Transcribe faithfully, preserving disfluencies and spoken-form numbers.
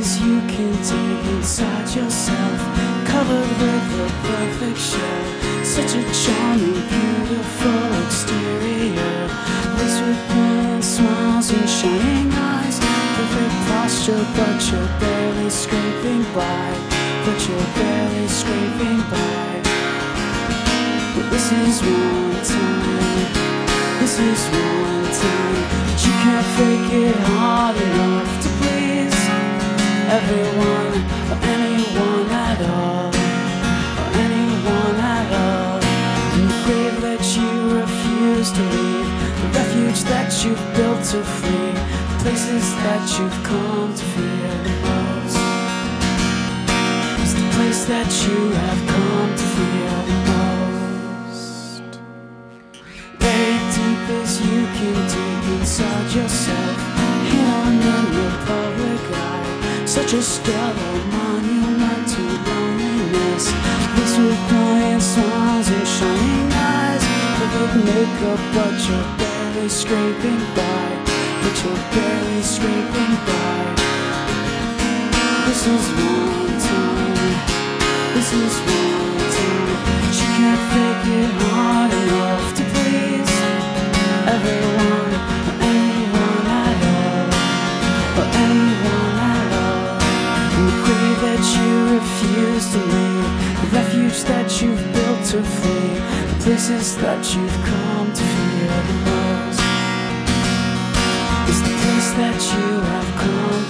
as you can dig inside yourself, covered with a perfect shell. Such a charming, beautiful exterior, laced with brilliant smiles and shining eyes. Perfect posture, but you're barely scraping by. But you're barely scraping by. But this is one time, this is one time, but you can't fake it hard enough to please everyone or anyone at all, or anyone at all. In the grave that you refuse to leave, the refuge that you've built to flee, the places that you've come to fear the most, is the place that you have come to fear the most. Very deep as you can dig inside yourself, hidden in the public eye, such a stellar monument to loneliness, laced with brilliant smiles and shining eyes. Perfect makeup, but you're barely scraping by. But you're barely scraping by. This is one time, this is one time, but you can't fake it hard enough to please everyone or anyone at all, or anyone at all. In the grave that you refuse to leave, the refuge that you've built to flee, the places that you've come to fear the most, is the place that you have come